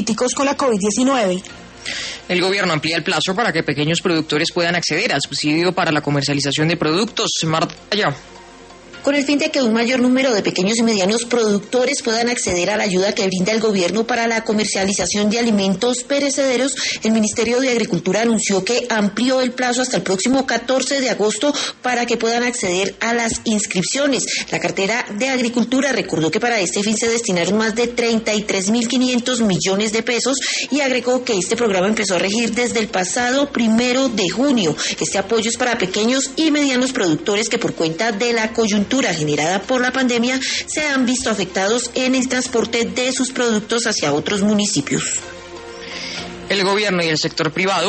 críticos con la COVID-19. El gobierno amplía el plazo para que pequeños productores puedan acceder al subsidio para la comercialización de productos. Marta, ya. Con el fin de que un mayor número de pequeños y medianos productores puedan acceder a la ayuda que brinda el gobierno para la comercialización de alimentos perecederos, el Ministerio de Agricultura anunció que amplió el plazo hasta el próximo 14 de agosto para que puedan acceder a las inscripciones. La cartera de Agricultura recordó que para este fin se destinaron más de 33.500 millones de pesos y agregó que este programa empezó a regir desde el pasado 1 de junio. Este apoyo es para pequeños y medianos productores que por cuenta de la coyuntura generada por la pandemia se han visto afectados en el transporte de sus productos hacia otros municipios. El gobierno y el sector privado